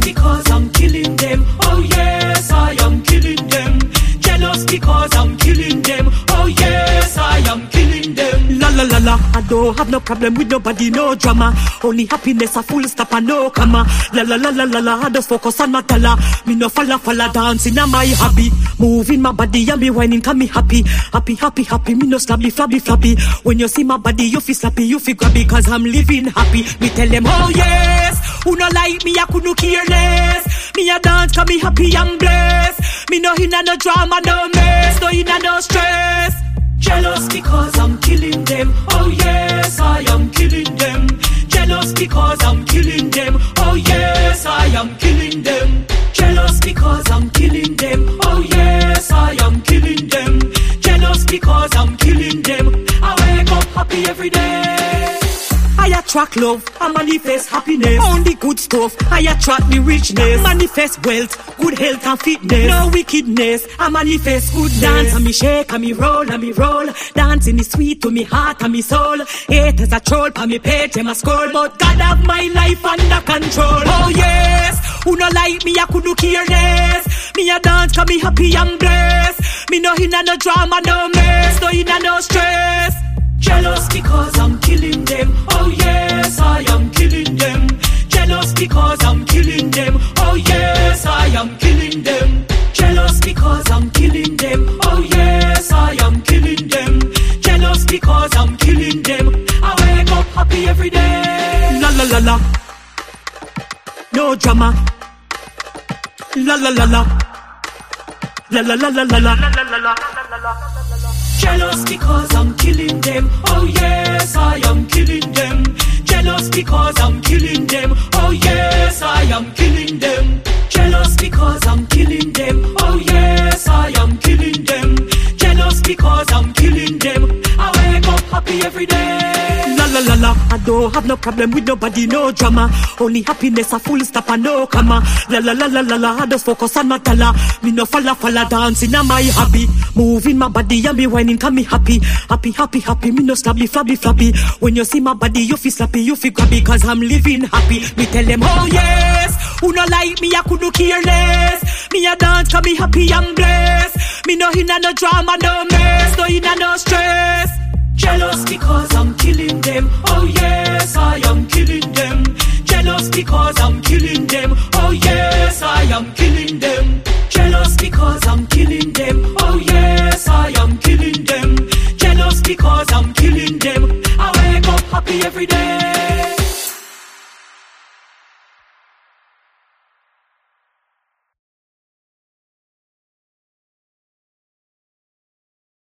because I'm killing them. Oh yes, I am killing them. Jealous because I'm killing them. Oh yes, I am killing them. La la la la, I don't have no problem with nobody, no drama. Only happiness, a full stop and no comma. La la la la la la, I just focus on my dollar. Me no falla dancing on my hobby. Moving my body and me whining, can me happy. Happy, me no slabby, flabby. When you see my body, you feel slappy, you feel grabby, cause I'm living happy. Me tell them, oh yes, who no like me, I couldn't care less. Me a dance, cause me happy and blessed. Me no inna no drama, no mess, no inna no stress. Jealous because I'm killing them. Oh yes, I am killing them. Jealous because I'm killing them. Oh yes, I am killing them. Jealous because I'm killing them. Oh yes, I am killing them. Jealous because I'm killing them. I wake up happy every day. I attract love, I manifest happiness. Only good stuff, I attract the richness. Manifest wealth, good health and fitness. No wickedness, I manifest goodness. Dance and me shake and me roll. Dancing is sweet to me heart and me soul. Haters a troll, pa me page, them a scroll. But God have my life under control. Oh yes, who no like me, I couldn't care less. Me a dance, cause me happy and blessed. Me no inna no drama, no mess, no inna no stress. Jealous because I'm killing them. Oh yes, I am killing them. Jealous because I'm killing them. Oh yes, I am killing them. Jealous because I'm killing them. Oh yes, I am killing them. Jealous because I'm killing them. I wake up happy every day. La la la la. No drama. La la la la. La la la la la la la la la. Jealous because I'm killing them. Oh yes, I am killing them. Jealous because I'm killing them. Oh yes, I am killing them. Jealous because I'm killing them. Oh yes, I am killing them. Jealous because I'm killing them. I wake up happy every day. La la la la, I don't have no problem with nobody, no drama. Only happiness, a full stop and no comma. La la la la la la, I just focus on my dollar. Me no falla dancing on my hobby. Moving my body and me whining, can me happy. Happy, me no flabby. When you see my body, you feel slappy, you feel grabby, cause I'm living happy. Me tell them, oh yes, who no like me, I couldn't care less. Me a dance, cause me happy and blessed. Me no inna no drama, no mess, no inna no stress. Jealous because I'm killing them. Oh yes, I am killing them.